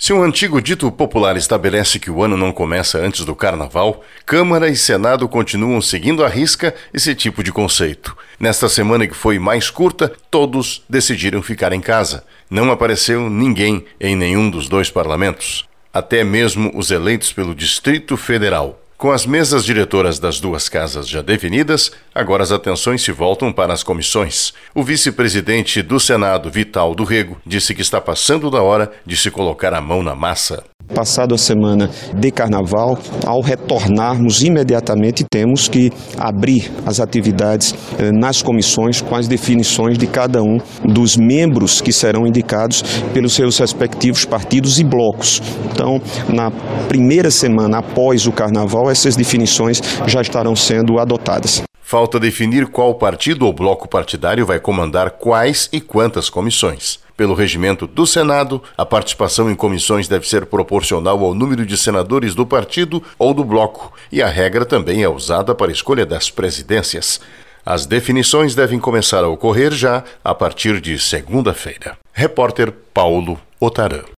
Se um antigo dito popular estabelece que o ano não começa antes do Carnaval, Câmara e Senado continuam seguindo à risca esse tipo de conceito. Nesta semana que foi mais curta, todos decidiram ficar em casa. Não apareceu ninguém em nenhum dos dois parlamentos, até mesmo os eleitos pelo Distrito Federal. Com as mesas diretoras das duas casas já definidas, agora as atenções se voltam para as comissões. O vice-presidente do Senado, Vital do Rego, disse que está passando da hora de se colocar a mão na massa. Passado a semana de Carnaval, ao retornarmos imediatamente, temos que abrir as atividades nas comissões com as definições de cada um dos membros que serão indicados pelos seus respectivos partidos e blocos. Então, na primeira semana após o Carnaval, essas definições já estarão sendo adotadas. Falta definir qual partido ou bloco partidário vai comandar quais e quantas comissões. Pelo regimento do Senado, a participação em comissões deve ser proporcional ao número de senadores do partido ou do bloco, e a regra também é usada para a escolha das presidências. As definições devem começar a ocorrer já a partir de segunda-feira. Repórter Paulo Otarã.